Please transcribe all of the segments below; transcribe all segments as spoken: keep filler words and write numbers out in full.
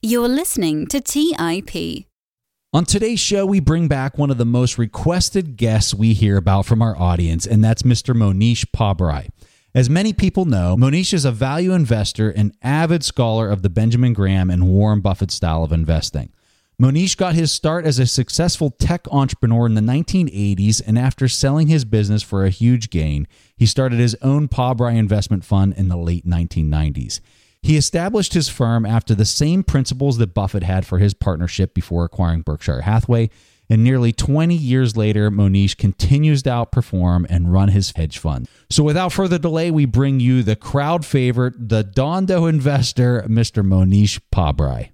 You're listening to T I P. On today's show, we bring back one of the most requested guests we hear about from our audience, and that's Mister Mohnish Pabrai. As many people know, Mohnish is a value investor and avid scholar of the Benjamin Graham and Warren Buffett style of investing. Mohnish got his start as a successful tech entrepreneur in the nineteen eighties, and after selling his business for a huge gain, he started his own Pabrai investment fund in the late nineteen nineties. He established his firm after the same principles that Buffett had for his partnership before acquiring Berkshire Hathaway, and nearly twenty years later, Mohnish continues to outperform and run his hedge fund. So without further delay, we bring you the crowd favorite, the Dondo investor, Mister Mohnish Pabrai.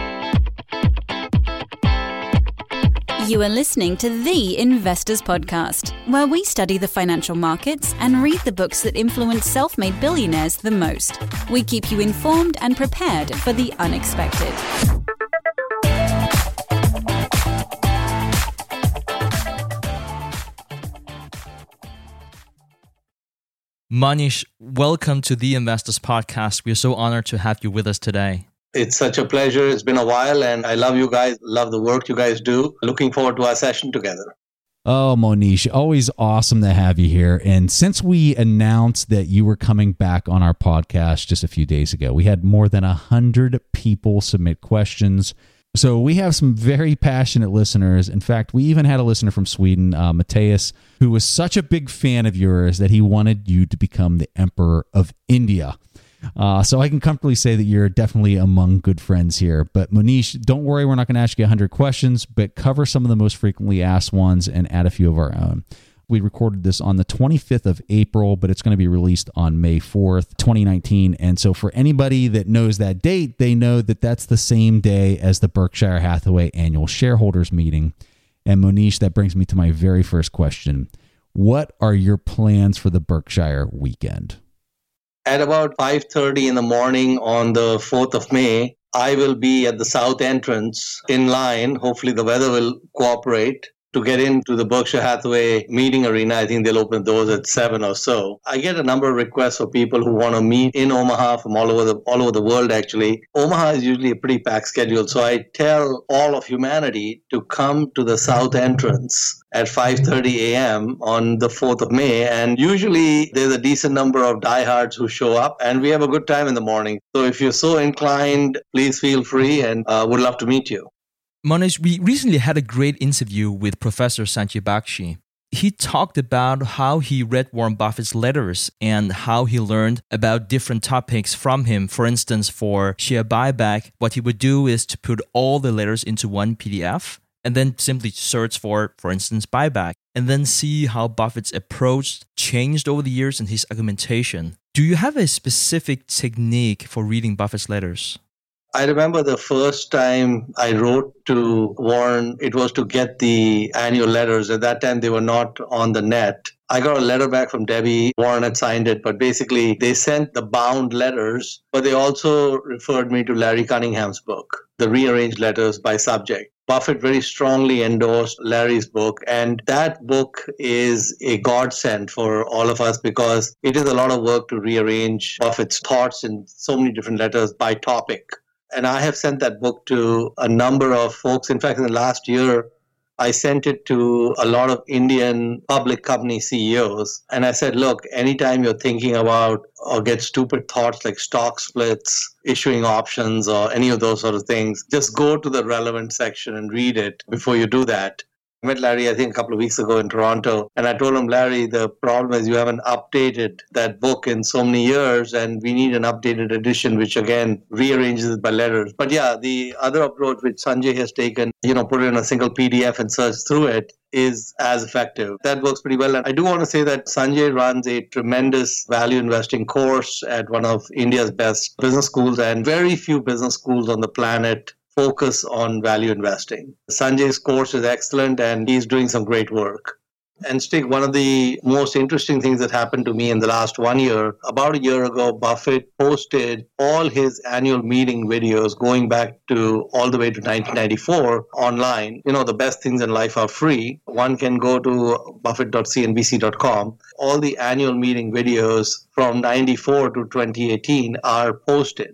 You are listening to The Investors Podcast, where we study the financial markets and read the books that influence self-made billionaires the most. We keep you informed and prepared for the unexpected. Mohnish, welcome to The Investors Podcast. We are so honored to have you with us today. It's such a pleasure. It's been a while, and I love you guys, love the work you guys do. Looking forward to our session together. Oh, Mohnish, always awesome to have you here. And since we announced that you were coming back on our podcast just a few days ago, we had more than one hundred people submit questions. So we have some very passionate listeners. In fact, we even had a listener from Sweden, uh, Matthias, who was such a big fan of yours that he wanted you to become the Emperor of India. Uh, so I can comfortably say that you're definitely among good friends here. But Mohnish, don't worry, we're not going to ask you one hundred questions, but cover some of the most frequently asked ones and add a few of our own. We recorded this on the twenty-fifth of April, but it's going to be released on May fourth, twenty nineteen. And so for anybody that knows that date, they know that that's the same day as the Berkshire Hathaway annual shareholders meeting. And Mohnish, that brings me to my very first question. What are your plans for the Berkshire weekend? At about five thirty in the morning on the fourth of May, I will be at the south entrance in line. Hopefully the weather will cooperate to get into the Berkshire Hathaway meeting arena. I think they'll open the doors at seven or so. I get a number of requests for people who want to meet in Omaha from all over the all over the world, actually. Omaha is usually a pretty packed schedule, so I tell all of humanity to come to the south entrance at five thirty a.m. on the fourth of May. And usually there's a decent number of diehards who show up, and we have a good time in the morning. So if you're so inclined, please feel free, and uh, would love to meet you. Mohnish, we recently had a great interview with Professor Sanjay Bakshi. He talked about how he read Warren Buffett's letters and how he learned about different topics from him. For instance, for share buyback, what he would do is to put all the letters into one P D F and then simply search for, for instance, buyback, and then see how Buffett's approach changed over the years and his argumentation. Do you have a specific technique for reading Buffett's letters? I remember the first time I wrote to Warren, it was to get the annual letters. At that time, they were not on the net. I got a letter back from Debbie. Warren had signed it, but basically they sent the bound letters, but they also referred me to Larry Cunningham's book, The Rearranged Letters by Subject. Buffett very strongly endorsed Larry's book, and that book is a godsend for all of us because it is a lot of work to rearrange Buffett's thoughts in so many different letters by topic. And I have sent that book to a number of folks. In fact, in the last year, I sent it to a lot of Indian public company C E Os. And I said, look, anytime you're thinking about or get stupid thoughts like stock splits, issuing options, or any of those sort of things, just go to the relevant section and read it before you do that. I met Larry, I think, a couple of weeks ago in Toronto, and I told him, Larry, the problem is you haven't updated that book in so many years, and we need an updated edition, which again rearranges it by letters. But yeah, the other approach which Sanjay has taken, you know, put it in a single P D F and search through it, is as effective. That works pretty well. And I do want to say that Sanjay runs a tremendous value investing course at one of India's best business schools, and very few business schools on the planet focus on value investing. Sanjay's course is excellent, and he's doing some great work. And Stig, one of the most interesting things that happened to me in the last one year, about a year ago, Buffett posted all his annual meeting videos going back to all the way to nineteen ninety-four online. You know, the best things in life are free. One can go to buffett dot c n b c dot com. All the annual meeting videos from ninety-four to twenty eighteen are posted.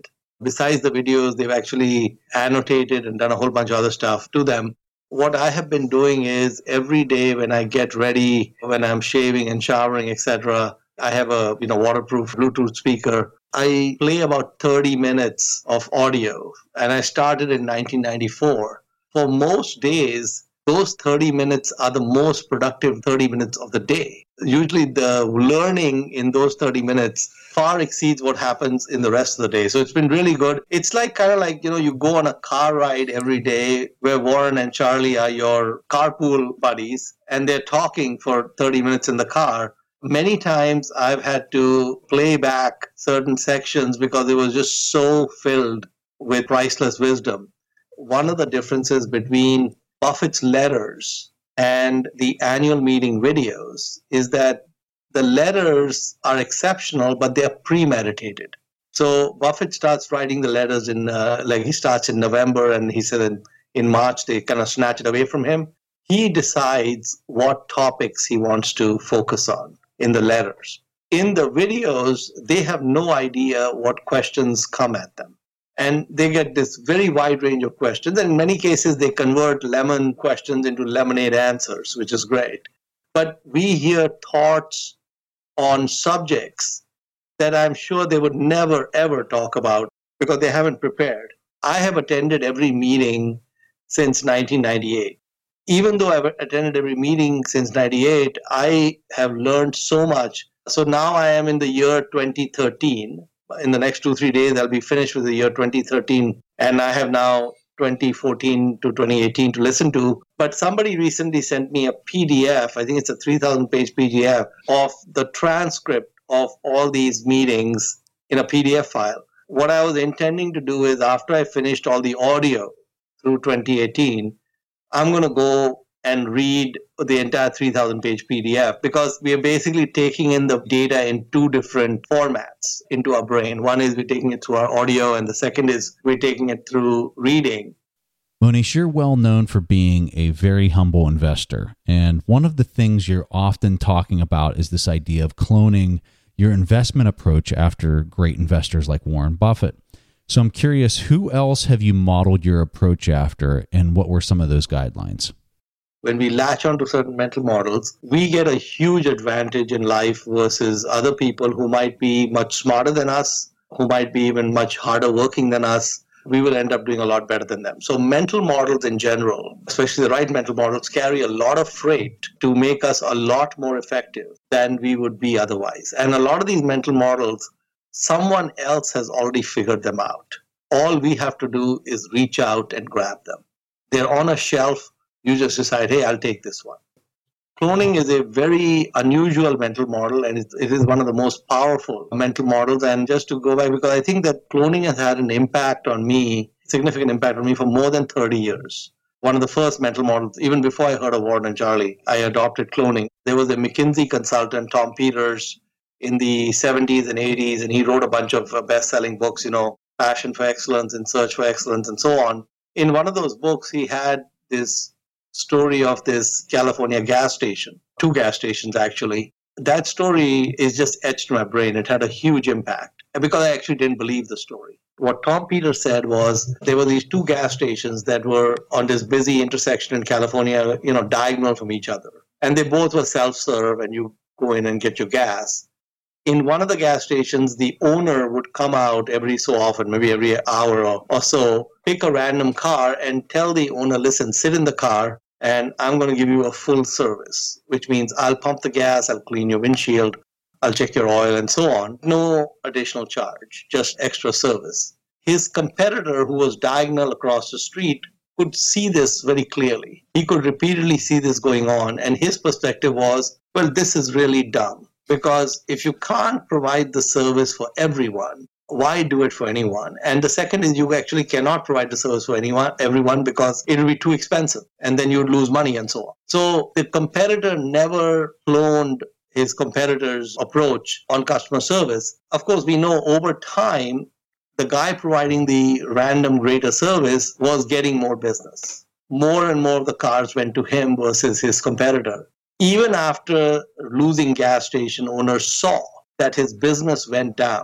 Besides the videos, they've actually annotated and done a whole bunch of other stuff to them. What I have been doing is every day when I get ready, when I'm shaving and showering, et cetera, I have a you know waterproof Bluetooth speaker. I play about thirty minutes of audio, and I started in nineteen ninety-four. For most days, those thirty minutes are the most productive thirty minutes of the day. Usually the learning in those thirty minutes far exceeds what happens in the rest of the day. So it's been really good. It's like kind of like, you know, you go on a car ride every day where Warren and Charlie are your carpool buddies and they're talking for thirty minutes in the car. Many times I've had to play back certain sections because it was just so filled with priceless wisdom. One of the differences between Buffett's letters and the annual meeting videos is that the letters are exceptional, but they're premeditated. So Buffett starts writing the letters in, uh, like he starts in November, and he said in, in March, they kind of snatch it away from him. He decides what topics he wants to focus on in the letters. In the videos, they have no idea what questions come at them. And they get this very wide range of questions. And in many cases, they convert lemon questions into lemonade answers, which is great. But we hear thoughts on subjects that I'm sure they would never, ever talk about because they haven't prepared. I have attended every meeting since nineteen ninety-eight. Even though I've attended every meeting since ninety-eight, I have learned so much. So now I am in the year twenty thirteen. In the next two, three days, I'll be finished with the year twenty thirteen. And I have now twenty fourteen to twenty eighteen to listen to. But somebody recently sent me a P D F, I think it's a three thousand page P D F, of the transcript of all these meetings in a P D F file. What I was intending to do is after I finished all the audio through twenty eighteen, I'm going to go and read the entire three thousand page P D F because we are basically taking in the data in two different formats into our brain. One is we're taking it through our audio, and the second is we're taking it through reading. Monish, you're well known for being a very humble investor. And one of the things you're often talking about is this idea of cloning your investment approach after great investors like Warren Buffett. So I'm curious, who else have you modeled your approach after, and what were some of those guidelines? When we latch onto certain mental models, we get a huge advantage in life versus other people who might be much smarter than us, who might be even much harder working than us. We will end up doing a lot better than them. So mental models in general, especially the right mental models, carry a lot of freight to make us a lot more effective than we would be otherwise. And a lot of these mental models, someone else has already figured them out. All we have to do is reach out and grab them. They're on a shelf. You just decide, hey, I'll take this one. Cloning is a very unusual mental model, and it is one of the most powerful mental models. And just to go back, because I think that cloning has had an impact on me, significant impact on me for more than thirty years. One of the first mental models, even before I heard of Warren and Charlie, I adopted cloning. There was a McKinsey consultant, Tom Peters, in the seventies and eighties, and he wrote a bunch of best-selling books, you know, Passion for Excellence and Search for Excellence and so on. In one of those books, he had this story of this California gas station, two gas stations actually. That story is just etched in my brain. It had a huge impact because I actually didn't believe the story. What Tom Peters said was there were these two gas stations that were on this busy intersection in California, you know, diagonal from each other. And they both were self-serve, and you go in and get your gas. In one of the gas stations, the owner would come out every so often, maybe every hour or, or so, pick a random car and tell the owner, listen, sit in the car, and I'm going to give you a full service, which means I'll pump the gas, I'll clean your windshield, I'll check your oil, and so on. No additional charge, just extra service. His competitor, who was diagonal across the street, could see this very clearly. He could repeatedly see this going on, and his perspective was, well, this is really dumb. Because if you can't provide the service for everyone, why do it for anyone? And the second is you actually cannot provide the service for anyone, everyone, because it will be too expensive and then you would lose money and so on. So the competitor never cloned his competitor's approach on customer service. Of course, we know over time, the guy providing the random greater service was getting more business. More and more of the cars went to him versus his competitor. Even after losing gas station owners saw that his business went down,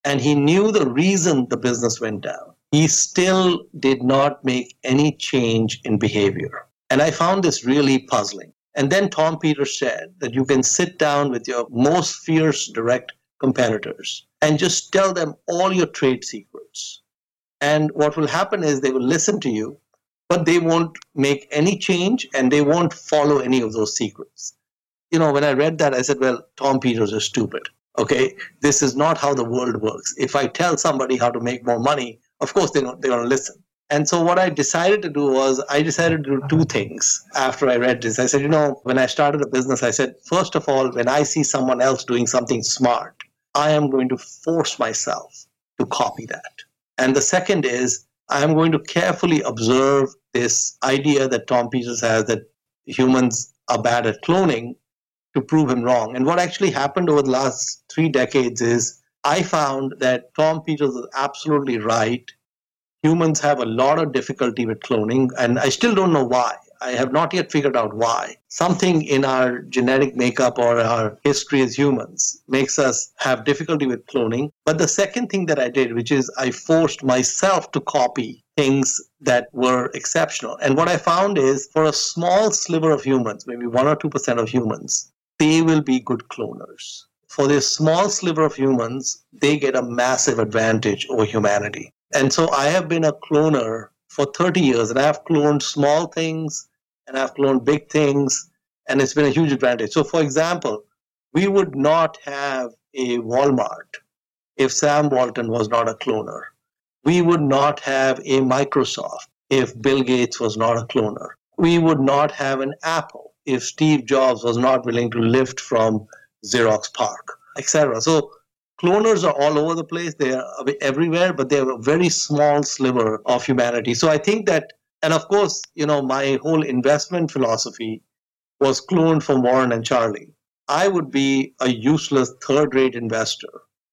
and he knew the reason the business went down. He still did not make any change in behavior. And I found this really puzzling. And then Tom Peters said that you can sit down with your most fierce direct competitors and just tell them all your trade secrets. And what will happen is they will listen to you, but they won't make any change and they won't follow any of those secrets. You know, when I read that, I said, well, Tom Peters is stupid. Okay, this is not how the world works. If I tell somebody how to make more money, of course they don't, they don't listen. And so what I decided to do was I decided to do two things after I read this. I said, you know, when I started a business, I said, first of all, when I see someone else doing something smart, I am going to force myself to copy that. And the second is I am going to carefully observe this idea that Tom Peters has that humans are bad at cloning to prove him wrong. And what actually happened over the last three decades is I found that Tom Peters is absolutely right. Humans have a lot of difficulty with cloning, and I still don't know why. I have not yet figured out why. Something in our genetic makeup or our history as humans makes us have difficulty with cloning. But the second thing that I did, which is I forced myself to copy things that were exceptional. And what I found is for a small sliver of humans, maybe one or two percent of humans, they will be good cloners. For this small sliver of humans, they get a massive advantage over humanity. And so I have been a cloner for thirty years, and I have cloned small things, and I've cloned big things, and it's been a huge advantage. So, for example, we would not have a Walmart if Sam Walton was not a cloner. We would not have a Microsoft if Bill Gates was not a cloner. We would not have an Apple if Steve Jobs was not willing to lift from Xerox PARC, et cetera. So cloners are all over the place. They are everywhere, but they're a very small sliver of humanity. So I think that, and of course, you know, my whole investment philosophy was cloned from Warren and Charlie. I would be a useless third-rate investor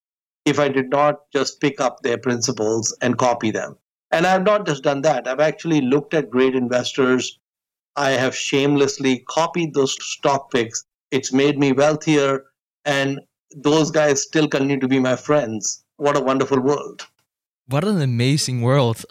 if I did not just pick up their principles and copy them. And I've not just done that. I've actually looked at great investors. I have shamelessly copied those stock picks. It's made me wealthier, and those guys still continue to be my friends. What a wonderful world. What an amazing world.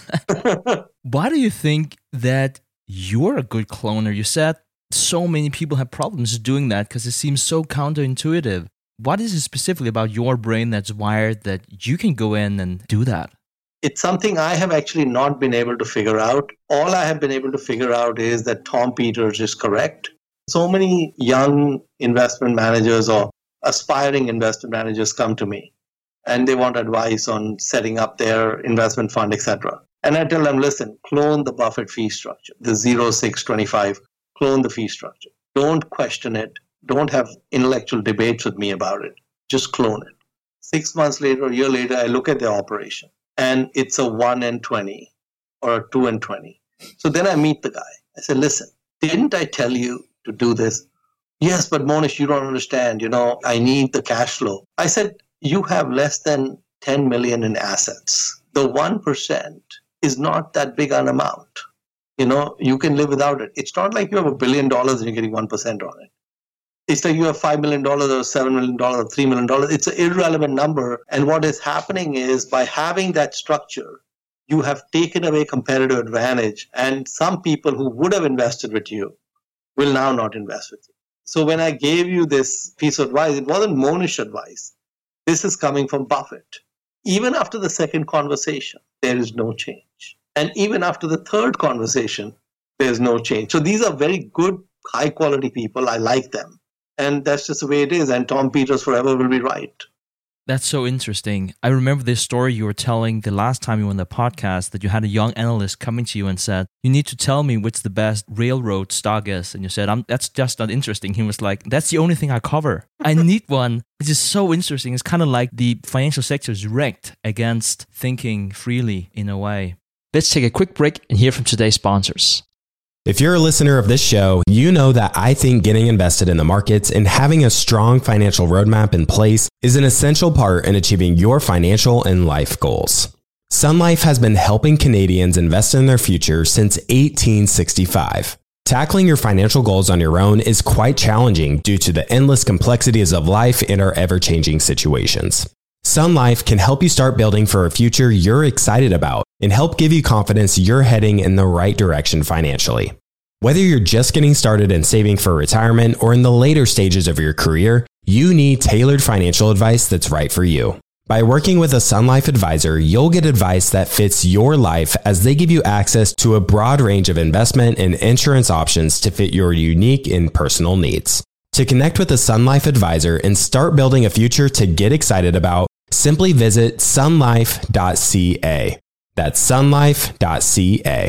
Why do you think that you're a good cloner? You said so many people have problems doing that because it seems so counterintuitive. What is it specifically about your brain that's wired that you can go in and do that? It's something I have actually not been able to figure out. All I have been able to figure out is that Tom Peters is correct. So many young investment managers or aspiring investment managers come to me and they want advice on setting up their investment fund, et cetera. And I tell them, listen, clone the Buffett fee structure, the zero six twenty-five, clone the fee structure. Don't question it. Don't have intellectual debates with me about it. Just clone it. Six months later, a year later, I look at their operation and it's a one and twenty or a two and twenty. So then I meet the guy. I say, listen, didn't I tell you to do this? Yes, but Monish, you don't understand. You know, I need the cash flow. I said, you have less than ten million in assets. The one percent is not that big an amount. You know, you can live without it. It's not like you have a billion dollars and you're getting one percent on it. It's like you have five million dollars or seven million dollars or three million dollars. It's an irrelevant number. And what is happening is by having that structure, you have taken away competitive advantage. And some people who would have invested with you will now not invest with you. So when I gave you this piece of advice, it wasn't Monish advice. This is coming from Buffett. Even after the second conversation, there is no change. And even after the third conversation, there's no change. So these are very good, high quality people. I like them. And that's just the way it is. And Tom Peters forever will be right. That's so interesting. I remember this story you were telling the last time you were on the podcast that you had a young analyst coming to you and said, you need to tell me which the best railroad stock is. And you said, I'm, that's just not interesting. He was like, that's the only thing I cover. I need one. It's just so interesting. It's kind of like the financial sector is wrecked against thinking freely in a way. Let's take a quick break and hear from today's sponsors. If you're a listener of this show, you know that I think getting invested in the markets and having a strong financial roadmap in place is an essential part in achieving your financial and life goals. Sun Life has been helping Canadians invest in their future since eighteen sixty-five. Tackling your financial goals on your own is quite challenging due to the endless complexities of life and our ever-changing situations. Sun Life can help you start building for a future you're excited about and help give you confidence you're heading in the right direction financially. Whether you're just getting started and saving for retirement or in the later stages of your career, you need tailored financial advice that's right for you. By working with a Sun Life advisor, you'll get advice that fits your life as they give you access to a broad range of investment and insurance options to fit your unique and personal needs. To connect with a Sun Life advisor and start building a future to get excited about, simply visit sun life dot c a. That's sun life dot c a.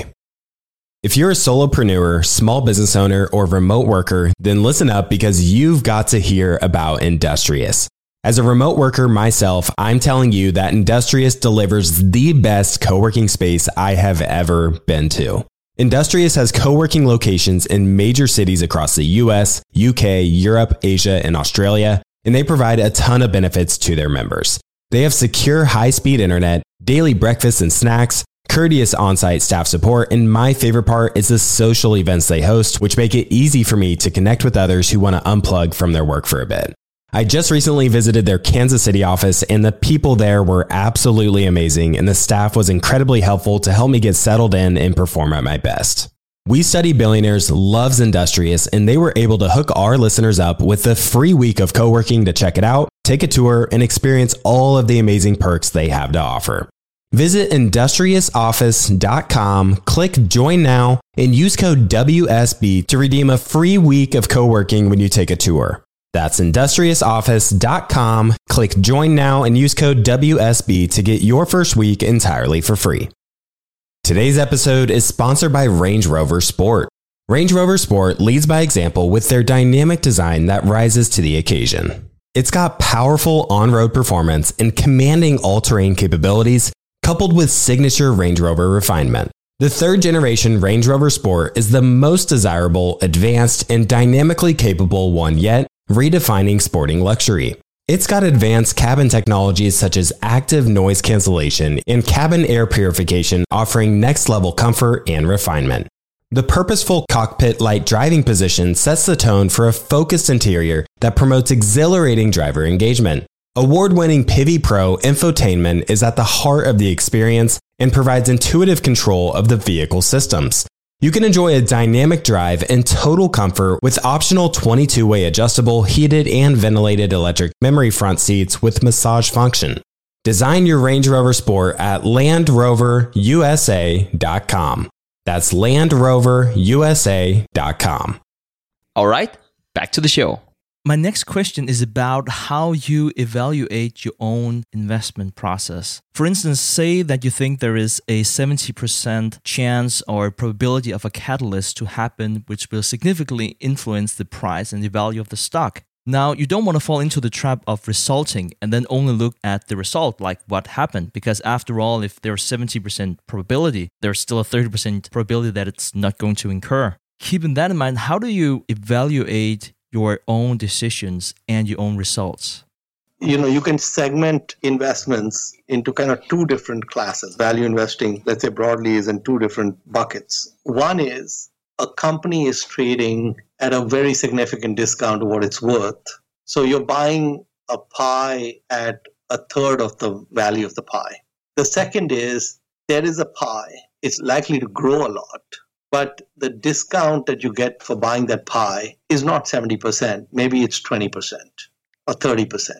If you're a solopreneur, small business owner, or remote worker, then listen up because you've got to hear about Industrious. As a remote worker myself, I'm telling you that Industrious delivers the best co-working space I have ever been to. Industrious has co-working locations in major cities across the U S, U K, Europe, Asia, and Australia, and they provide a ton of benefits to their members. They have secure high-speed internet, daily breakfasts and snacks, courteous on-site staff support, and my favorite part is the social events they host, which make it easy for me to connect with others who want to unplug from their work for a bit. I just recently visited their Kansas City office, and the people there were absolutely amazing, and the staff was incredibly helpful to help me get settled in and perform at my best. We Study Billionaires loves Industrious, and they were able to hook our listeners up with a free week of co-working to check it out, take a tour, and experience all of the amazing perks they have to offer. Visit industrious office dot com, click Join Now, and use code W S B to redeem a free week of co-working when you take a tour. That's industrious office dot com, click Join Now, and use code W S B to get your first week entirely for free. Today's episode is sponsored by Range Rover Sport. Range Rover Sport leads by example with their dynamic design that rises to the occasion. It's got powerful on-road performance and commanding all-terrain capabilities, coupled with signature Range Rover refinement. The third generation Range Rover Sport is the most desirable, advanced, and dynamically capable one yet, redefining sporting luxury. It's got advanced cabin technologies such as active noise cancellation and cabin air purification, offering next-level comfort and refinement. The purposeful cockpit-like driving position sets the tone for a focused interior that promotes exhilarating driver engagement. Award-winning Pivi Pro infotainment is at the heart of the experience and provides intuitive control of the vehicle systems. You can enjoy a dynamic drive and total comfort with optional twenty-two way adjustable, heated, and ventilated electric memory front seats with massage function. Design your Range Rover Sport at land rover u s a dot com. That's land rover u s a dot com. All right, back to the show. My next question is about how you evaluate your own investment process. For instance, say that you think there is a seventy percent chance or probability of a catalyst to happen which will significantly influence the price and the value of the stock. Now, you don't want to fall into the trap of resulting and then only look at the result, like what happened. Because after all, if there's seventy percent probability, there's still a thirty percent probability that it's not going to incur. Keeping that in mind, how do you evaluate your own decisions and your own results? You know, you can segment investments into kind of two different classes. Value investing, let's say broadly, is in two different buckets. One is a company is trading at a very significant discount to what it's worth. So you're buying a pie at a third of the value of the pie. The second is there is a pie. It's likely to grow a lot. But the discount that you get for buying that pie is not seventy percent. Maybe it's twenty percent or thirty percent.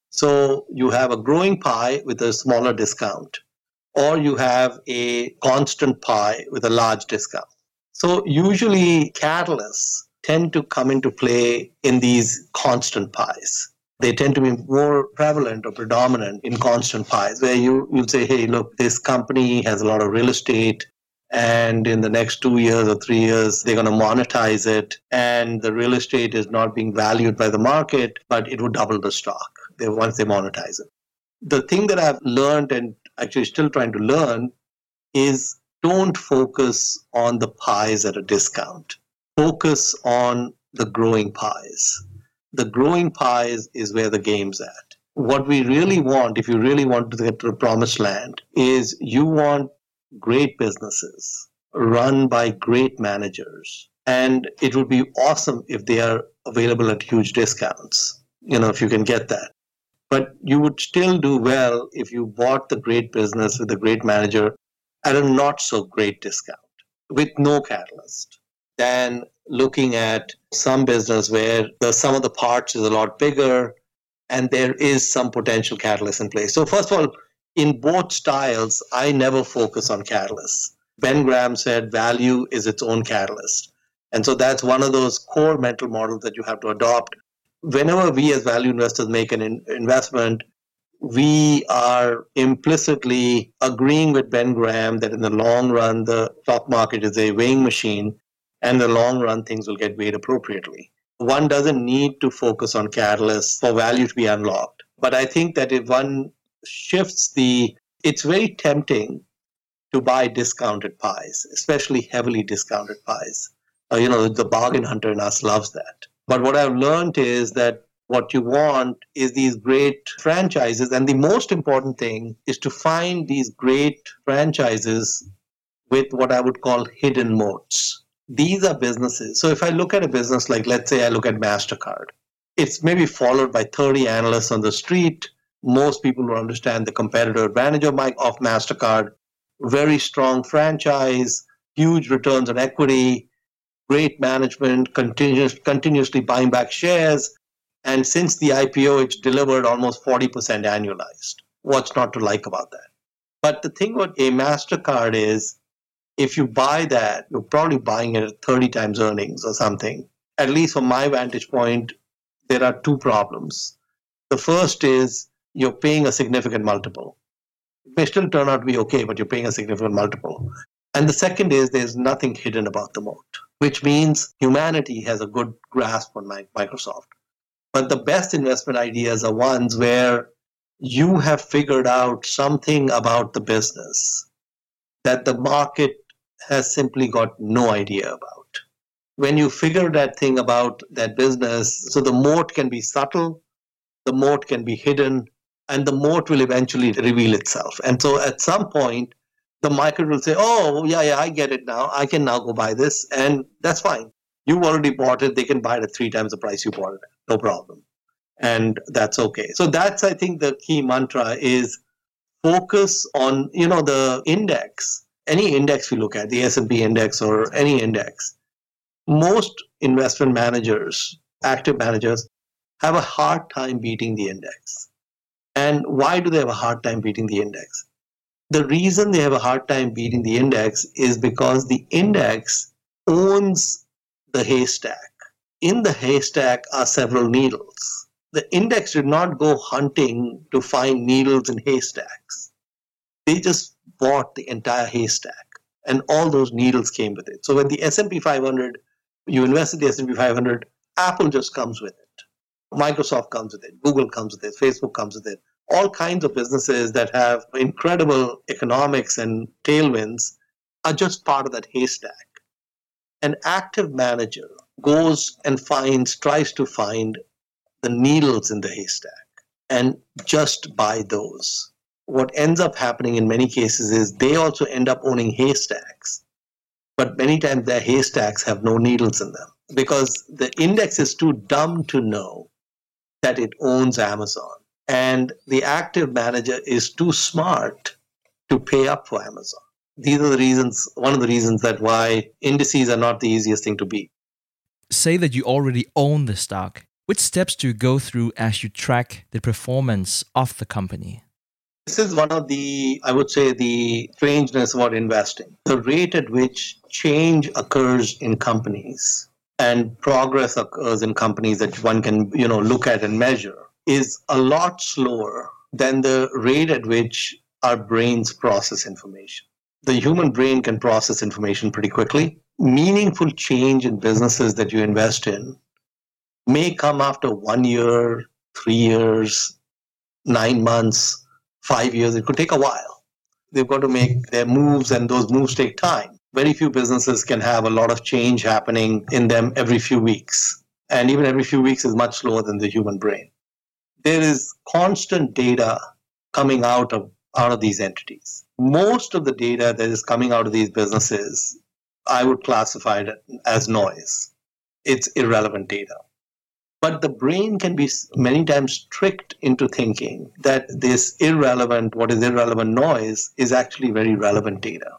So you have a growing pie with a smaller discount, or you have a constant pie with a large discount. So usually catalysts tend to come into play in these constant pies. They tend to be more prevalent or predominant in constant pies, where you, you'll say, hey, look, this company has a lot of real estate, and in the next two years or three years, they're going to monetize it. And the real estate is not being valued by the market, but it would double the stock once they monetize it. The thing that I've learned and actually still trying to learn is don't focus on the pies at a discount. Focus on the growing pies. The growing pies is where the game's at. What we really want, if you really want to get to the promised land, is you want great businesses run by great managers. And it would be awesome if they are available at huge discounts, you know, if you can get that. But you would still do well if you bought the great business with a great manager at a not so great discount with no catalyst than looking at some business where the sum of the parts is a lot bigger and there is some potential catalyst in place. So first of all, in both styles, I never focus on catalysts. Ben Graham said value is its own catalyst. And so that's one of those core mental models that you have to adopt. Whenever we as value investors make an in- investment, we are implicitly agreeing with Ben Graham that in the long run, the stock market is a weighing machine, and in the long run, things will get weighed appropriately. One doesn't need to focus on catalysts for value to be unlocked. But I think that if one shifts the, it's very tempting to buy discounted pies, especially heavily discounted pies. Uh, you know, the bargain hunter in us loves that. But what I've learned is that what you want is these great franchises. And the most important thing is to find these great franchises with what I would call hidden moats. These are businesses. So if I look at a business like, let's say I look at MasterCard, it's maybe followed by thirty analysts on the street. Most people will understand the competitive advantage of, my, of MasterCard. Very strong franchise, huge returns on equity, great management, continuous, continuously buying back shares. And since the I P O, it's delivered almost forty percent annualized. What's not to like about that? But the thing about a MasterCard is, if you buy that, you're probably buying it at thirty times earnings or something. At least from my vantage point, there are two problems. The first is you're paying a significant multiple. It may still turn out to be okay, but you're paying a significant multiple. And the second is there's nothing hidden about the moat, which means humanity has a good grasp on Microsoft. But the best investment ideas are ones where you have figured out something about the business that the market has simply got no idea about. When you figure that thing about that business, so the moat can be subtle, the moat can be hidden, and the moat will eventually reveal itself. And so at some point, the market will say, oh, yeah, yeah, I get it now. I can now go buy this. And that's fine. You already bought it. They can buy it at three times the price you bought it at. No problem. And that's okay. So that's, I think, the key mantra is focus on, you know, the index. Any index we look at, the S and P index or any index, most investment managers, active managers, have a hard time beating the index. And why do they have a hard time beating the index? The reason they have a hard time beating the index is because the index owns the haystack. In the haystack are several needles. The index did not go hunting to find needles in haystacks. They just bought the entire haystack, and all those needles came with it. So when the S and P five hundred, you invest in the S and P five hundred, Apple just comes with it. Microsoft comes with it. Google comes with it. Facebook comes with it. All kinds of businesses that have incredible economics and tailwinds are just part of that haystack. An active manager goes and finds, tries to find the needles in the haystack and just buy those. What ends up happening in many cases is they also end up owning haystacks. But many times their haystacks have no needles in them because the index is too dumb to know that it owns Amazon. And the active manager is too smart to pay up for Amazon. These are the reasons, one of the reasons that why indices are not the easiest thing to beat. Say that you already own the stock. Which steps do you go through as you track the performance of the company? This is one of the, I would say, the strangeness about investing. The rate at which change occurs in companies and progress occurs in companies that one can, you know, look at and measure is a lot slower than the rate at which our brains process information. The human brain can process information pretty quickly. Meaningful change in businesses that you invest in may come after one year, three years, nine months, five years. It could take a while. They've got to make their moves, and those moves take time. Very few businesses can have a lot of change happening in them every few weeks. And even every few weeks is much slower than the human brain. There is constant data coming out of, out of these entities. Most of the data that is coming out of these businesses, I would classify it as noise. It's irrelevant data. But the brain can be many times tricked into thinking that this irrelevant, what is irrelevant noise, is actually very relevant data.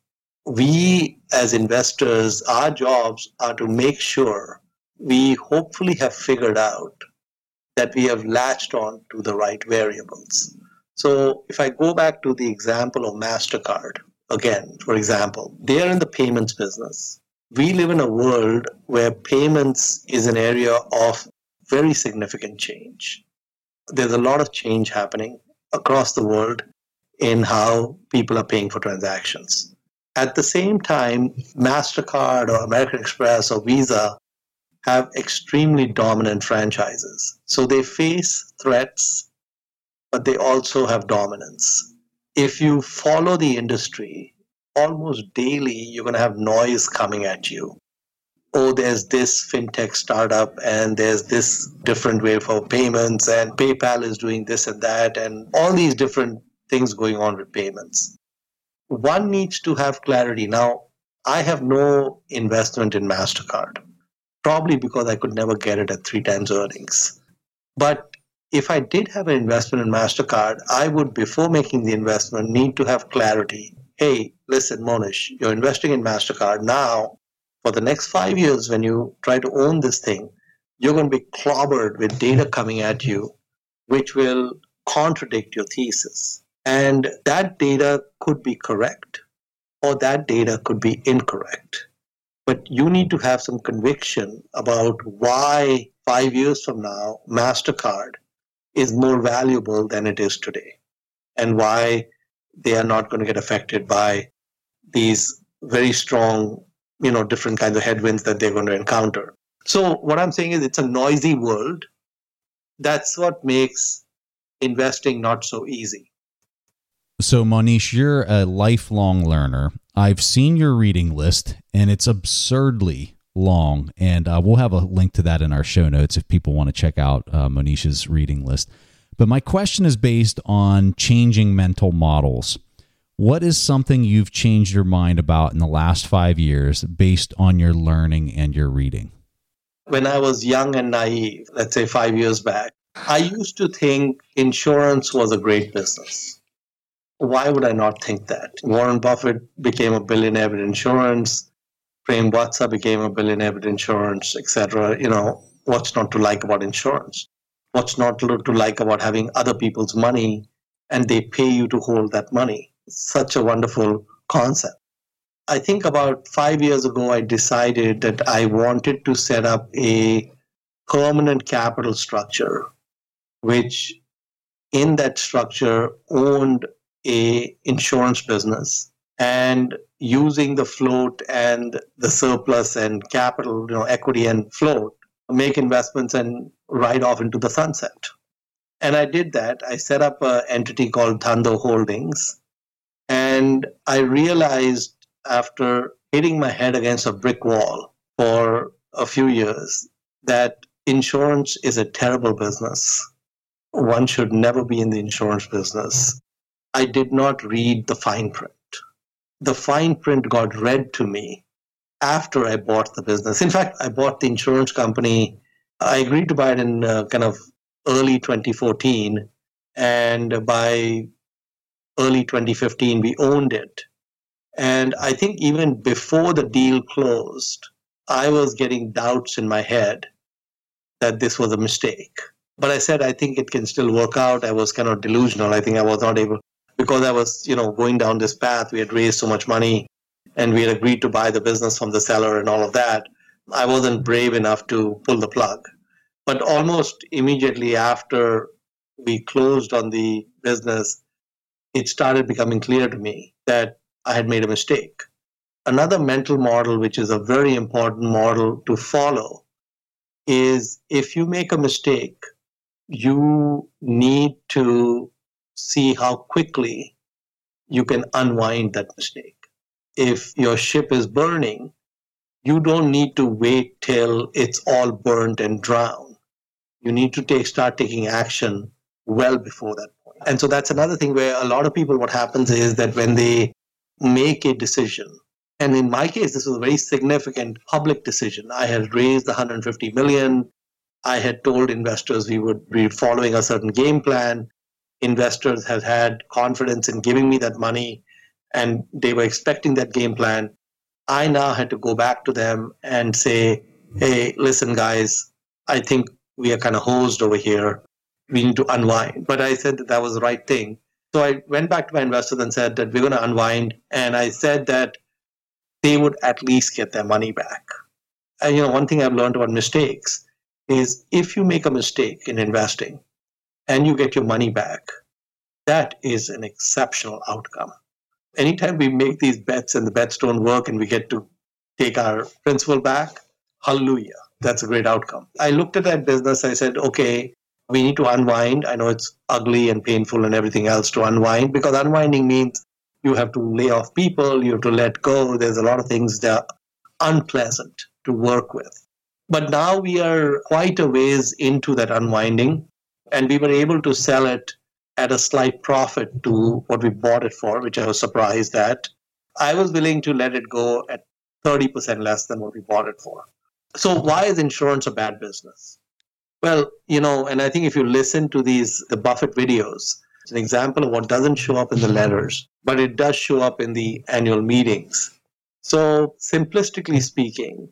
We as investors, our jobs are to make sure we hopefully have figured out that we have latched on to the right variables. So if I go back to the example of MasterCard, again, for example, they are in the payments business. We live in a world where payments is an area of very significant change. There's a lot of change happening across the world in how people are paying for transactions. At the same time, MasterCard or American Express or Visa have extremely dominant franchises. So they face threats, but they also have dominance. If you follow the industry, almost daily, you're going to have noise coming at you. Oh, there's this fintech startup and there's this different way for payments and PayPal is doing this and that and all these different things going on with payments. One needs to have clarity. Now, I have no investment in MasterCard, probably because I could never get it at three times earnings. But if I did have an investment in MasterCard, I would, before making the investment, need to have clarity. Hey, listen, Monish, you're investing in MasterCard now. For the next five years, when you try to own this thing, you're going to be clobbered with data coming at you, which will contradict your thesis. And that data could be correct, or that data could be incorrect. But you need to have some conviction about why five years from now, MasterCard is more valuable than it is today, and why they are not going to get affected by these very strong, you know, different kinds of headwinds that they're going to encounter. So what I'm saying is it's a noisy world. That's what makes investing not so easy. So Monish, you're a lifelong learner. I've seen your reading list, and it's absurdly long. And uh, we'll have a link to that in our show notes if people want to check out uh, Monish's reading list. But my question is based on changing mental models. What is something you've changed your mind about in the last five years based on your learning and your reading? When I was young and naive, let's say five years back, I used to think insurance was a great business. Why would I not think that? Warren Buffett became a billionaire with insurance. Prem Watsa became a billionaire with insurance, et cetera. You know, what's not to like about insurance? What's not to like about having other people's money and they pay you to hold that money? Such a wonderful concept. I think about five years ago, I decided that I wanted to set up a permanent capital structure, which in that structure owned a insurance business, and using the float and the surplus and capital, you know, equity and float, make investments and ride off into the sunset. And I did that. I set up an entity called Thando Holdings. And I realized after hitting my head against a brick wall for a few years that insurance is a terrible business. One should never be in the insurance business. I did not read the fine print. The fine print got read to me after I bought the business. In fact, I bought the insurance company. I agreed to buy it in uh, kind of early twenty fourteen. And by early twenty fifteen, we owned it. And I think even before the deal closed, I was getting doubts in my head that this was a mistake. But I said, I think it can still work out. I was kind of delusional. I think I was not able, because I was, you know, going down this path. We had raised so much money and we had agreed to buy the business from the seller and all of that. I wasn't brave enough to pull the plug. But almost immediately after we closed on the business, it started becoming clear to me that I had made a mistake. Another mental model, which is a very important model to follow, is if you make a mistake, you need to see how quickly you can unwind that mistake. If your ship is burning, you don't need to wait till it's all burnt and drowned. You need to take, start taking action well before that point. And so that's another thing where a lot of people, what happens is that when they make a decision, and in my case, this was a very significant public decision. I had raised one hundred fifty million dollars. I had told investors we would be following a certain game plan. Investors have had confidence in giving me that money, and they were expecting that game plan. I now had to go back to them and say, hey, listen, guys, I think we are kind of hosed over here. We need to unwind. But I said that that was the right thing. So I went back to my investors and said that we're going to unwind. And I said that they would at least get their money back. And, you know, one thing I've learned about mistakes is if you make a mistake in investing and you get your money back, that is an exceptional outcome. Anytime we make these bets and the bets don't work and we get to take our principal back, hallelujah, that's a great outcome. I looked at that business, I said, okay, we need to unwind. I know it's ugly and painful and everything else to unwind, because unwinding means you have to lay off people, you have to let go. There's a lot of things that are unpleasant to work with. But now we are quite a ways into that unwinding, and we were able to sell it at a slight profit to what we bought it for, which I was surprised at. I was willing to let it go at thirty percent less than what we bought it for. So why is insurance a bad business? Well, you know, and I think if you listen to these, the Buffett videos, it's an example of what doesn't show up in the letters, but it does show up in the annual meetings. So simplistically speaking,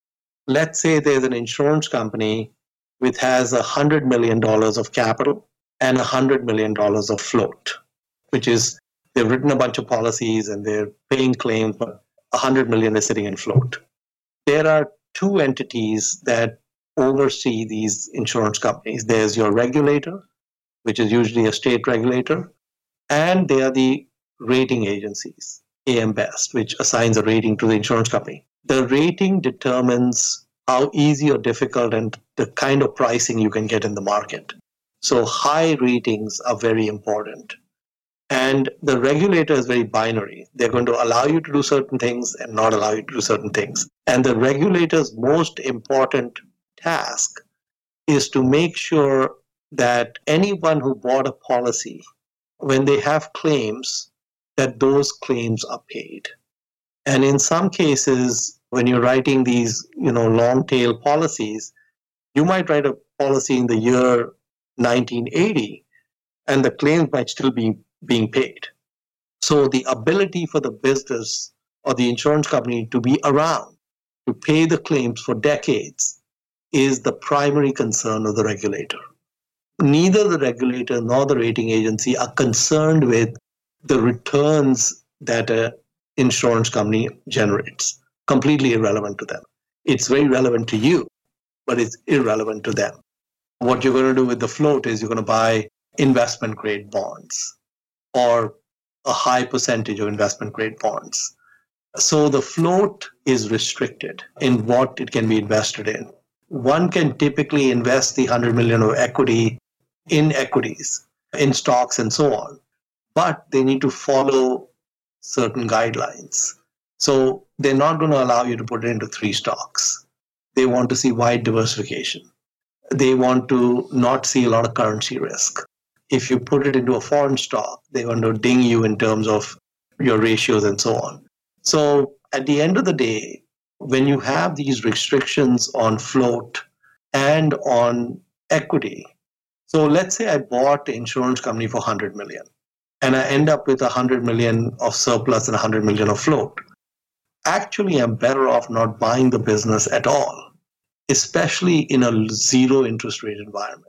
let's say there's an insurance company which has one hundred million dollars of capital and one hundred million dollars of float, which is they've written a bunch of policies and they're paying claims, but one hundred million is sitting in float. There are two entities that oversee these insurance companies. There's your regulator, which is usually a state regulator, and they are the rating agencies, A M Best, which assigns a rating to the insurance company. The rating determines how easy or difficult and the kind of pricing you can get in the market. So high ratings are very important. And the regulator is very binary. They're going to allow you to do certain things and not allow you to do certain things. And the regulator's most important task is to make sure that anyone who bought a policy, when they have claims, that those claims are paid. And in some cases, when you're writing these, you know, long tail policies, you might write a policy in the year nineteen eighty, and the claims might still be being paid. So the ability for the business or the insurance company to be around to pay the claims for decades is the primary concern of the regulator. Neither the regulator nor the rating agency are concerned with the returns that an insurance company generates. Completely irrelevant to them. It's very relevant to you, but it's irrelevant to them. What you're going to do with the float is you're going to buy investment grade bonds or a high percentage of investment grade bonds. So the float is restricted in what it can be invested in. One can typically invest the one hundred million of equity in equities, in stocks and so on, but they need to follow certain guidelines. So they're not going to allow you to put it into three stocks. They want to see wide diversification. They want to not see a lot of currency risk. If you put it into a foreign stock, they're going to ding you in terms of your ratios and so on. So at the end of the day, when you have these restrictions on float and on equity, so let's say I bought an insurance company for one hundred million and I end up with one hundred million of surplus and one hundred million of float. Actually, I'm better off not buying the business at all, especially in a zero interest rate environment.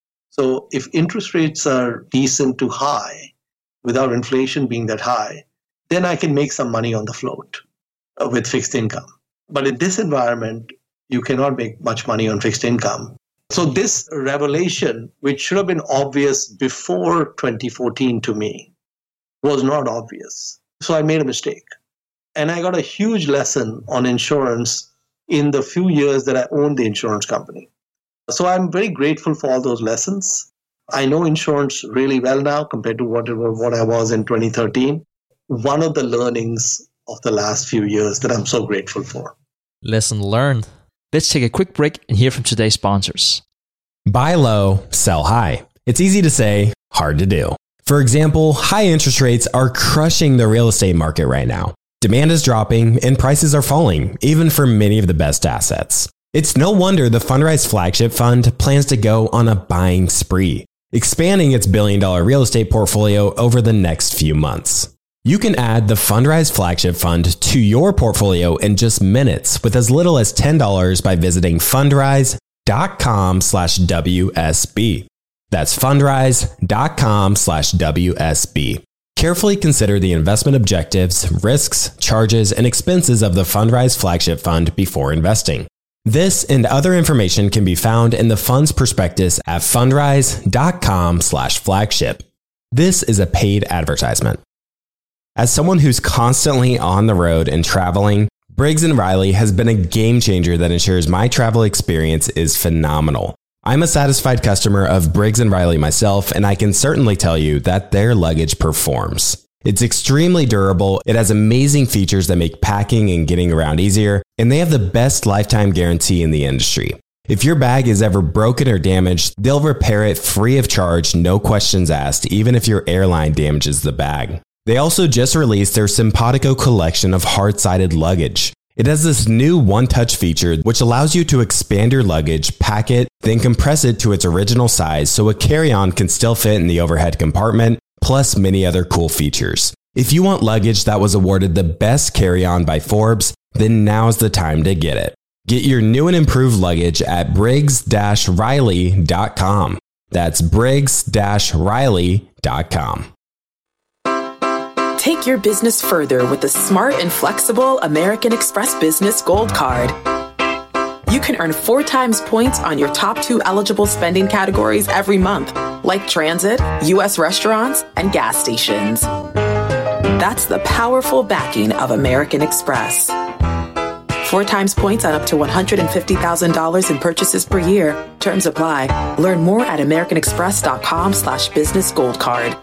So if interest rates are decent to high, without inflation being that high, then I can make some money on the float uh, with fixed income. But in this environment, you cannot make much money on fixed income. So this revelation, which should have been obvious before twenty fourteen to me, was not obvious. So I made a mistake. And I got a huge lesson on insurance in the few years that I owned the insurance company. So I'm very grateful for all those lessons. I know insurance really well now compared to what, it was, what I was in twenty thirteen. One of the learnings of the last few years that I'm so grateful for. Lesson learned. Let's take a quick break and hear from today's sponsors. Buy low, sell high. It's easy to say, hard to do. For example, high interest rates are crushing the real estate market right now. Demand is dropping and prices are falling, even for many of the best assets. It's no wonder the Fundrise Flagship Fund plans to go on a buying spree, expanding its billion-dollar real estate portfolio over the next few months. You can add the Fundrise Flagship Fund to your portfolio in just minutes with as little as ten dollars by visiting fundrise.com slash WSB. That's fundrise.com slash WSB. Carefully consider the investment objectives, risks, charges, and expenses of the Fundrise Flagship Fund before investing. This and other information can be found in the fund's prospectus at fundrise.com slash flagship. This is a paid advertisement. As someone who's constantly on the road and traveling, Briggs and Riley has been a game changer that ensures my travel experience is phenomenal. I'm a satisfied customer of Briggs and Riley myself, and I can certainly tell you that their luggage performs. It's extremely durable, it has amazing features that make packing and getting around easier, and they have the best lifetime guarantee in the industry. If your bag is ever broken or damaged, they'll repair it free of charge, no questions asked, even if your airline damages the bag. They also just released their Simpatico collection of hard-sided luggage. It has this new one-touch feature which allows you to expand your luggage, pack it, then compress it to its original size so a carry-on can still fit in the overhead compartment, plus many other cool features. If you want luggage that was awarded the best carry-on by Forbes, then now's the time to get it. Get your new and improved luggage at briggs dash riley dot com. That's briggs dash riley dot com. Take your business further with the smart and flexible American Express Business Gold Card. You can earn four times points on your top two eligible spending categories every month, like transit, U S restaurants, and gas stations. That's the powerful backing of American Express. Four times points on up to one hundred fifty thousand dollars in purchases per year. Terms apply. Learn more at americanexpress.com slash business gold card.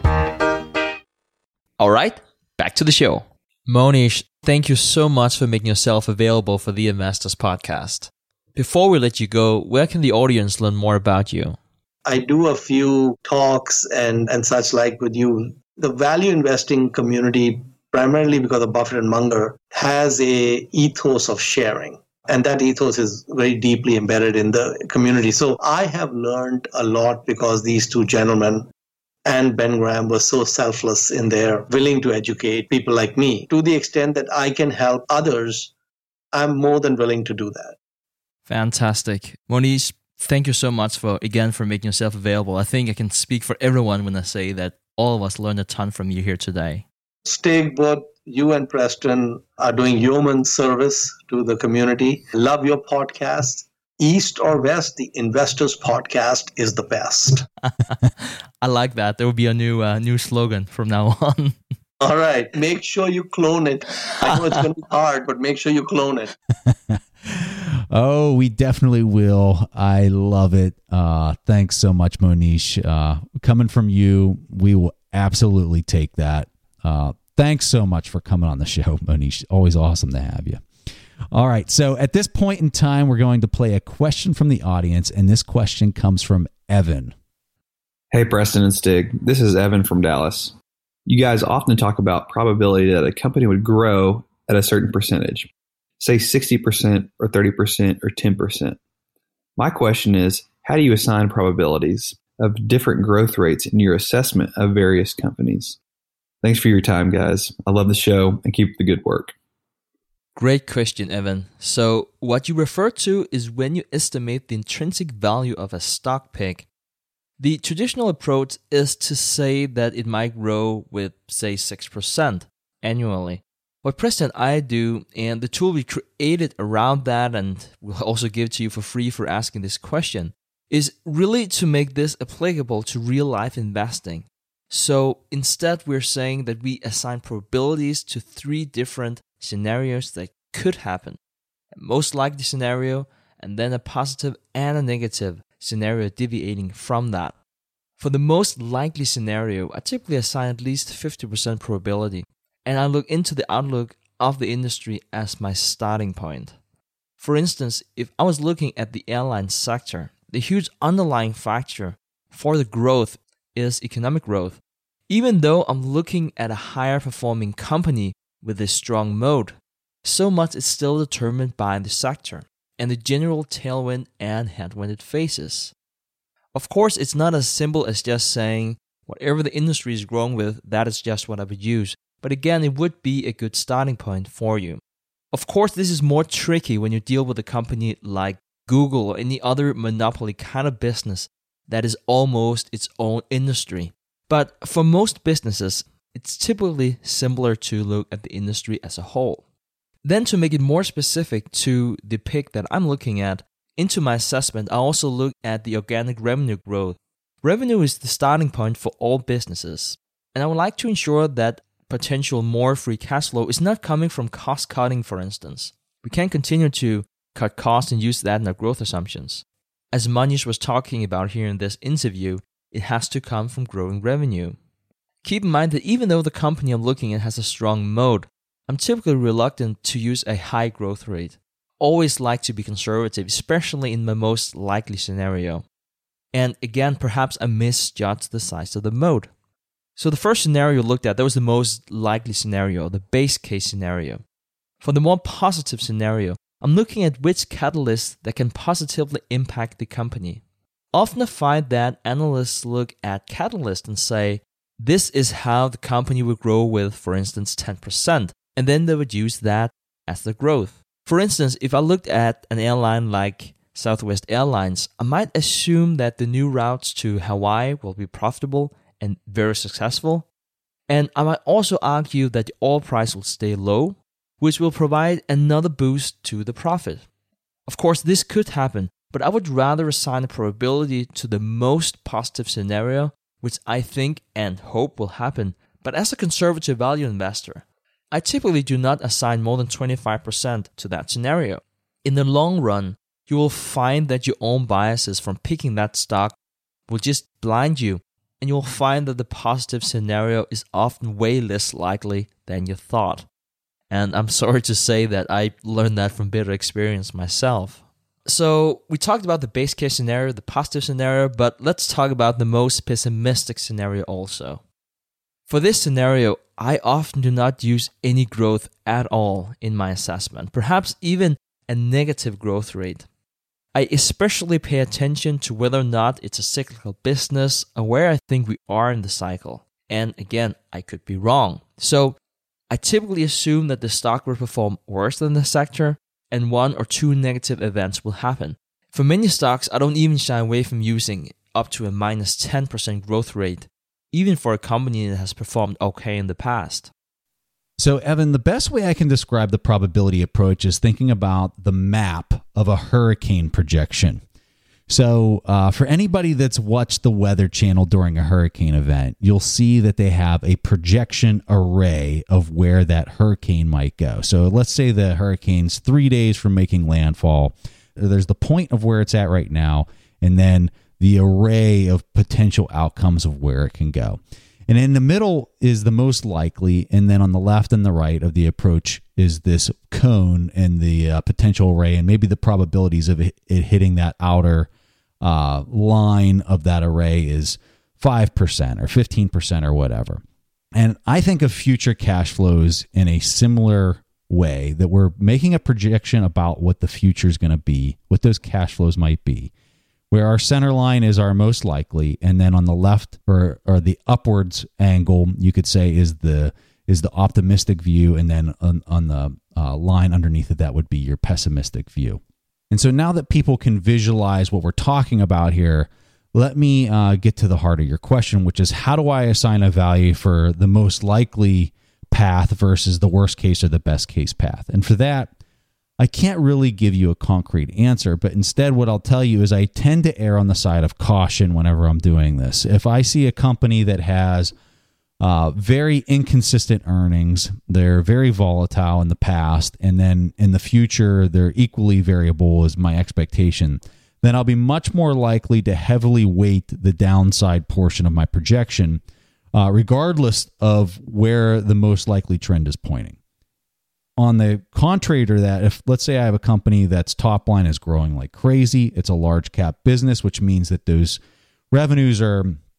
All right, back to the show. Monish, thank you so much for making yourself available for the Investors Podcast. Before we let you go, where can the audience learn more about you? I do a few talks and, and such like with you. The value investing community, primarily because of Buffett and Munger, has a ethos of sharing. And that ethos is very deeply embedded in the community. So I have learned a lot because these two gentlemen and Ben Graham were so selfless in their willing to educate people like me. To the extent that I can help others, I'm more than willing to do that. Fantastic. Monish, thank you so much for, again, for making yourself available. I think I can speak for everyone when I say that all of us learned a ton from you here today. Stig, both you and Preston are doing yeoman service to the community. Love your podcast. East or West, the Investors Podcast is the best. I like that. There will be a new uh, new slogan from now on. All right. Make sure you clone it. I know it's going to be hard, but make sure you clone it. Oh, we definitely will. I love it. Uh, thanks so much, Monish. Uh, coming from you, we will absolutely take that. Uh, thanks so much for coming on the show, Monish. Always awesome to have you. All right. So at this point in time, we're going to play a question from the audience, and this question comes from Evan. Hey, Preston and Stig. This is Evan from Dallas. You guys often talk about probability that a company would grow at a certain percentage, say sixty percent or thirty percent or ten percent. My question is, how do you assign probabilities of different growth rates in your assessment of various companies? Thanks for your time, guys. I love the show and keep the good work. Great question, Evan. So what you refer to is when you estimate the intrinsic value of a stock pick. The traditional approach is to say that it might grow with, say, six percent annually. What Preston and I do, and the tool we created around that, and we'll also give to you for free for asking this question, is really to make this applicable to real-life investing. So instead, we're saying that we assign probabilities to three different scenarios that could happen. A most likely scenario, and then a positive and a negative scenario deviating from that. For the most likely scenario, I typically assign at least fifty percent probability, and I look into the outlook of the industry as my starting point. For instance, if I was looking at the airline sector, the huge underlying factor for the growth is economic growth. Even though I'm looking at a higher performing company with a strong moat, so much is still determined by the sector. and the general tailwind and headwind it faces. Of course, it's not as simple as just saying, whatever the industry is growing with, that is just what I would use. But again, it would be a good starting point for you. Of course, this is more tricky when you deal with a company like Google or any other monopoly kind of business that is almost its own industry. But for most businesses, it's typically simpler to look at the industry as a whole. Then to make it more specific to the pick that I'm looking at, into my assessment, I also look at the organic revenue growth. Revenue is the starting point for all businesses, and I would like to ensure that potential more free cash flow is not coming from cost cutting, for instance. We can't continue to cut costs and use that in our growth assumptions. As Manish was talking about here in this interview, it has to come from growing revenue. Keep in mind that even though the company I'm looking at has a strong moat, I'm typically reluctant to use a high growth rate. Always like to be conservative, especially in my most likely scenario. And again, perhaps I misjudged the size of the moat. So the first scenario looked at, that was the most likely scenario, the base case scenario. For the more positive scenario, I'm looking at which catalysts that can positively impact the company. Often I find that analysts look at catalysts and say, this is how the company would grow with, for instance, ten percent, and then they would use that as the growth. For instance, if I looked at an airline like Southwest Airlines, I might assume that the new routes to Hawaii will be profitable and very successful. And I might also argue that the oil price will stay low, which will provide another boost to the profit. Of course, this could happen, but I would rather assign a probability to the most positive scenario, which I think and hope will happen. But as a conservative value investor, I typically do not assign more than twenty-five percent to that scenario. In the long run, you will find that your own biases from picking that stock will just blind you, and you will find that the positive scenario is often way less likely than you thought. And I'm sorry to say that I learned that from bitter experience myself. So we talked about the base case scenario, the positive scenario, but let's talk about the most pessimistic scenario also. For this scenario, I often do not use any growth at all in my assessment, perhaps even a negative growth rate. I especially pay attention to whether or not it's a cyclical business or where I think we are in the cycle. And again, I could be wrong. So I typically assume that the stock will perform worse than the sector and one or two negative events will happen. For many stocks, I don't even shy away from using up to a minus ten percent growth rate, even for a company that has performed okay in the past. So, Evan, the best way I can describe the probability approach is thinking about the map of a hurricane projection. So, uh, for anybody that's watched the Weather Channel during a hurricane event, you'll see that they have a projection array of where that hurricane might go. So, let's say the hurricane's three days from making landfall. There's the point of where it's at right now, and then the array of potential outcomes of where it can go. And in the middle is the most likely, and then on the left and the right of the approach is this cone and the uh, potential array, and maybe the probabilities of it, it hitting that outer uh, line of that array is five percent or fifteen percent or whatever. And I think of future cash flows in a similar way, that we're making a projection about what the future is going to be, what those cash flows might be, where our center line is our most likely, and then on the left or or the upwards angle, you could say is the is the optimistic view, and then on, on the uh, line underneath it, that would be your pessimistic view. And so now that people can visualize what we're talking about here, let me uh, get to the heart of your question, which is how do I assign a value for the most likely path versus the worst case or the best case path? And for that, I can't really give you a concrete answer, but instead what I'll tell you is I tend to err on the side of caution whenever I'm doing this. If I see a company that has uh, very inconsistent earnings, they're very volatile in the past, and then in the future they're equally variable as my expectation, then I'll be much more likely to heavily weight the downside portion of my projection, uh, regardless of where the most likely trend is pointing. On the contrary to that, if let's say I have a company that's top line is growing like crazy, it's a large cap business, which means that those revenues are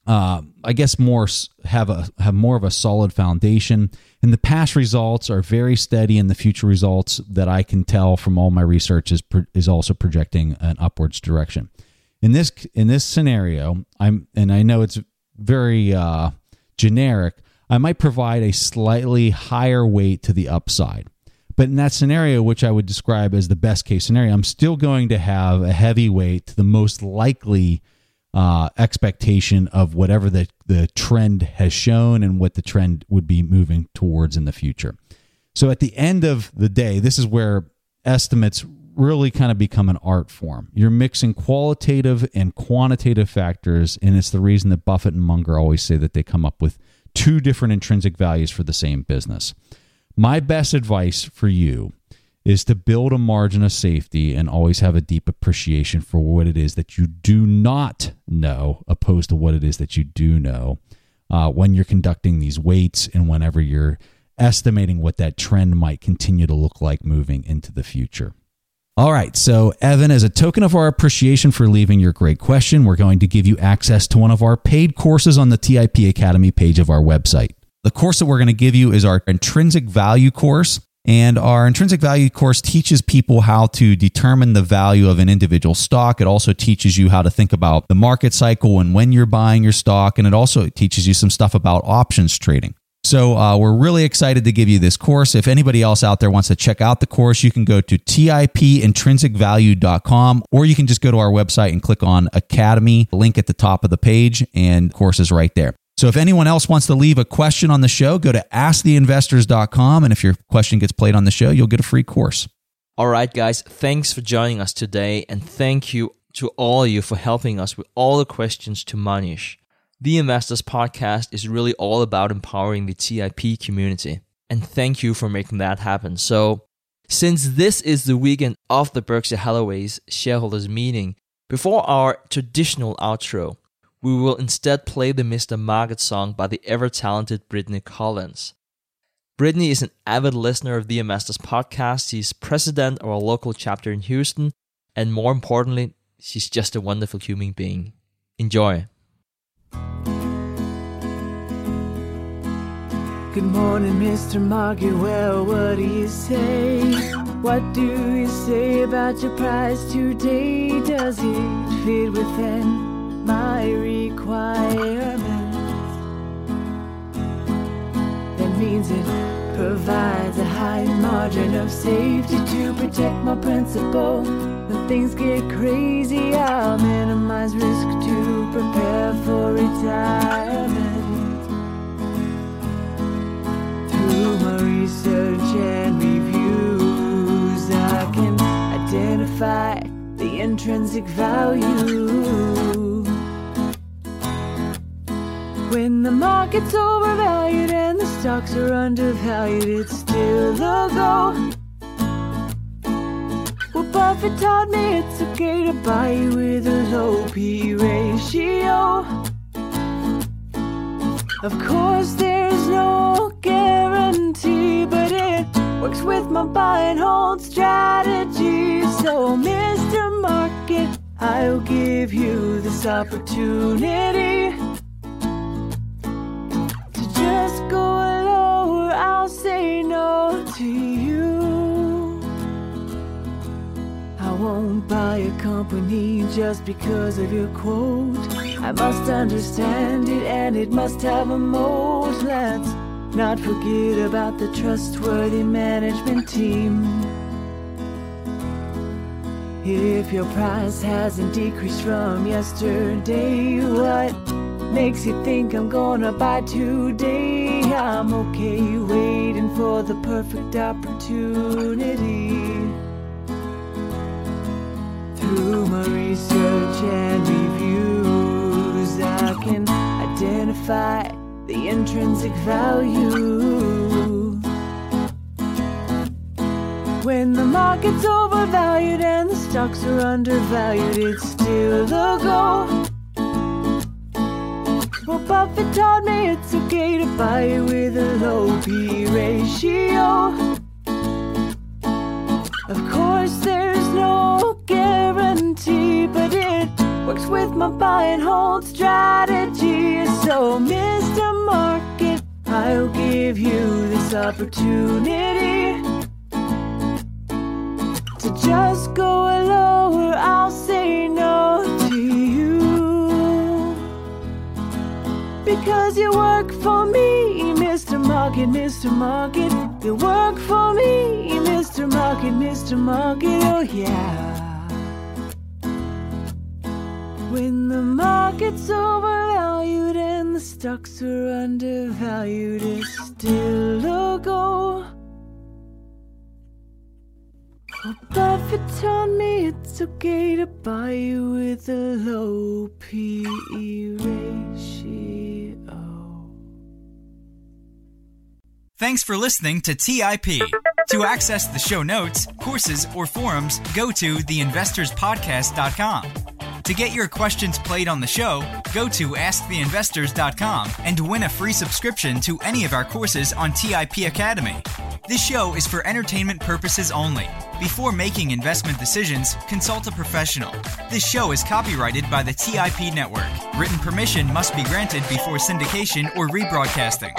uh, I guess, more have a have more of a solid foundation. And the past results are very steady, and the future results that I can tell from all my research is is also projecting an upwards direction. In this in this scenario, I'm and I know it's very uh, generic. I might provide a slightly higher weight to the upside. But in that scenario, which I would describe as the best case scenario, I'm still going to have a heavy weight to the most likely uh, expectation of whatever the, the trend has shown and what the trend would be moving towards in the future. So at the end of the day, this is where estimates really kind of become an art form. You're mixing qualitative and quantitative factors, and it's the reason that Buffett and Munger always say that they come up with two different intrinsic values for the same business. My best advice for you is to build a margin of safety and always have a deep appreciation for what it is that you do not know, opposed to what it is that you do know uh, when you're conducting these weights and whenever you're estimating what that trend might continue to look like moving into the future. All right, so Evan, as a token of our appreciation for leaving your great question, we're going to give you access to one of our paid courses on the T I P Academy page of our website. The course that we're going to give you is our intrinsic value course. And our intrinsic value course teaches people how to determine the value of an individual stock. It also teaches you how to think about the market cycle and when you're buying your stock. And it also teaches you some stuff about options trading. So uh, we're really excited to give you this course. If anybody else out there wants to check out the course, you can go to tip intrinsic value dot com, or you can just go to our website and click on Academy, link at the top of the page, and the course is right there. So if anyone else wants to leave a question on the show, go to ask the investors dot com, and if your question gets played on the show, you'll get a free course. All right, guys, thanks for joining us today, and thank you to all of you for helping us with all the questions to Manish. The Investors Podcast is really all about empowering the T I P community, and thank you for making that happen. So, since this is the weekend of the Berkshire Hathaway's shareholders meeting, before our traditional outro, we will instead play the Mister Market song by the ever-talented Brittany Collins. Brittany is an avid listener of the Investors Podcast. She's president of our local chapter in Houston, and more importantly, she's just a wonderful human being. Enjoy. Good morning, Mister Market. Well, what do you say? What do you say about your price today? Does it fit within my requirements? That means it provides a high margin of safety to protect my principal. When things get crazy, I'll minimize risk to prepare for retirement. Through my research and reviews, I can identify the intrinsic value. When the market's overvalued and the stocks are undervalued, it's still a go. Well, Buffett taught me it's okay to buy you with a low P E ratio. Of course, there's no guarantee, but it works with my buy and hold strategy. So, Mister Market, I'll give you this opportunity to just go low, or I'll say no to you. I won't buy a company just because of your quote. I must understand it, and it must have a moat. Let's not forget about the trustworthy management team. If your price hasn't decreased from yesterday, what makes you think I'm gonna buy today? I'm okay waiting for the perfect opportunity. Through my research and reviews, I can identify the intrinsic value. When the market's overvalued and the stocks are undervalued, it's still a go. Well, Buffett taught me it's okay to buy it with a low P E ratio. Of course, there's no guarantee, but it works with my buy and hold strategy. So, Mister Market, I'll give you this opportunity to just go lower. I'll say no to you because you work for me, Mister Market, Mister Market. You work for me, Mister Market, Mister Market. Oh yeah. When the market's overvalued and the stocks are undervalued, it's still a go. Oh, Buffett taught me it's okay to buy you with a low P E ratio. Thanks for listening to T I P. To access the show notes, courses, or forums, go to the investors podcast dot com. To get your questions played on the show, go to ask the investors dot com and win a free subscription to any of our courses on T I P Academy. This show is for entertainment purposes only. Before making investment decisions, consult a professional. This show is copyrighted by the T I P Network. Written permission must be granted before syndication or rebroadcasting.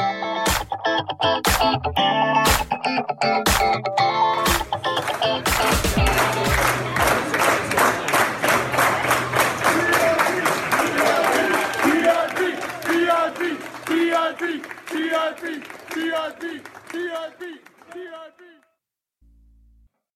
T I P, T I P, T I P, T I P, T I P, T I P.